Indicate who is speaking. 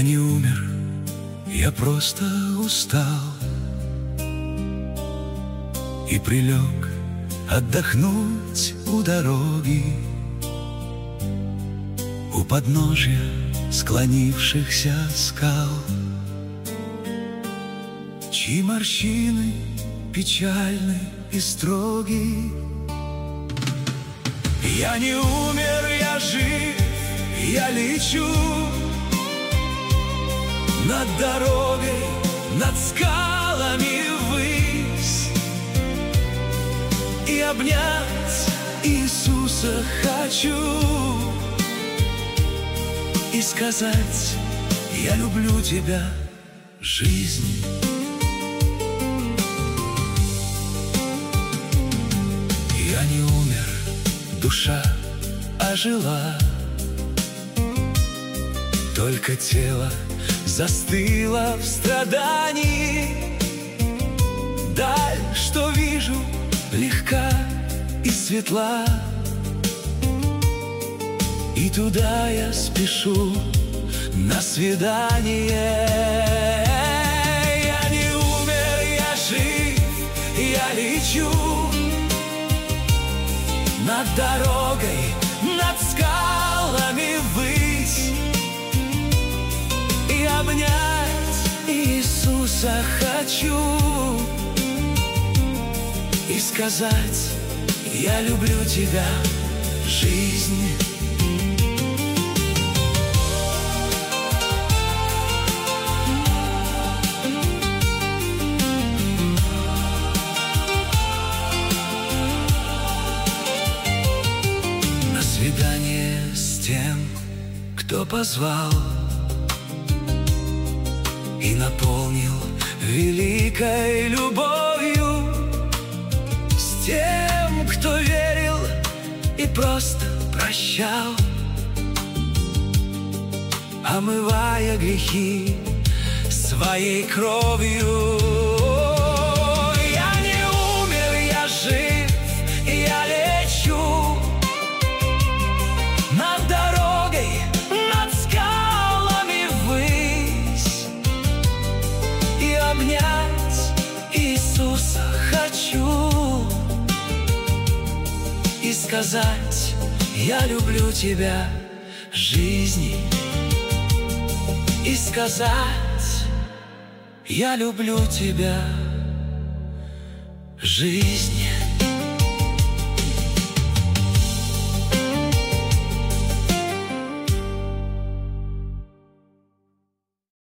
Speaker 1: не умер, я просто устал и прилег отдохнуть у дороги, у подножья склонившихся скал, чьи морщины печальны и строги. Я не умер, я жив, я лечу над дорогой, над скалами ввысь, и обнять Иисуса хочу, и сказать: я люблю тебя, жизнь. Я не умер, душа ожила, только тело застыло в страдании. Даль, что вижу, легка и светла, и туда я спешу на свидание. Я не умер, я жив, я лечу над дорогой, над скалами ввысь, и обнять Иисуса хочу, и сказать: я люблю тебя, жизнь. На свидание с тем, кто позвал и наполнил великой любовью, с тем, кто верил и просто прощал, омывая грехи своей кровью. Я не умер, я жив, я лечу над дорогой, над скалами ввысь, и обнять Иисуса хочу, и сказать: я люблю тебя, жизнь. И сказать: я люблю тебя, жизнь.